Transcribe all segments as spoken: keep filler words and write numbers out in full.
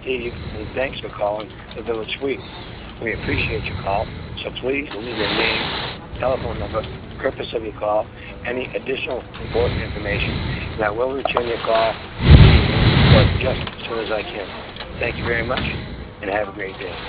Steve, and thanks for calling the Village Suite. We appreciate your call, so please leave your name, telephone number, purpose of your call, any additional important information, and I will return your call just as soon as I can. Thank you very much, and have a great day.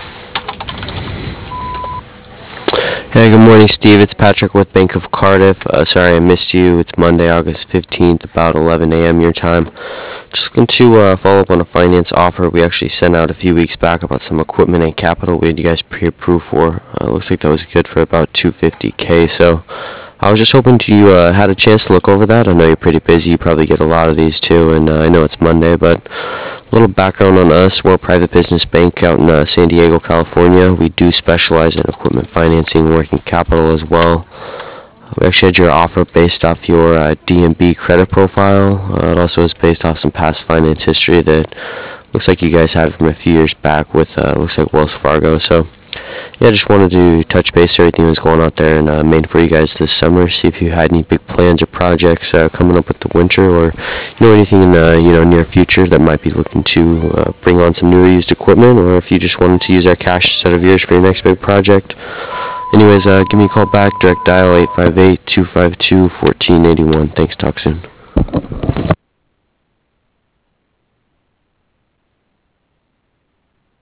Hey, good morning, Steve. It's Patrick with Bank of Cardiff. Uh, sorry I missed you. It's Monday, August fifteenth, about eleven a.m. your time. Just looking to uh, follow up on a finance offer we actually sent out a few weeks back about some equipment and capital we had you guys pre-approved for. Uh, looks like that was good for about two hundred fifty thousand. So I was just hoping you uh, had a chance to look over that. I know you're pretty busy. You probably get a lot of these too, and uh, I know it's Monday, but a little background on us. We're a private business bank out in uh, San Diego, California. We do specialize in equipment financing, working capital as well. We actually had your offer based off your uh, D N B credit profile. Uh, it also is based off some past finance history that looks like you guys had from a few years back with, uh, looks like Wells Fargo. So, yeah, just wanted to touch base on everything that's going out there in uh, Maine for you guys this summer. See if you had any big plans or projects uh, coming up with the winter, or you know anything in the you know near future that might be looking to uh, bring on some new or used equipment, or if you just wanted to use our cash instead of yours for your next big project. Anyways, uh, give me a call back, direct dial eight five eight, two five two, one four eight one. Thanks, talk soon.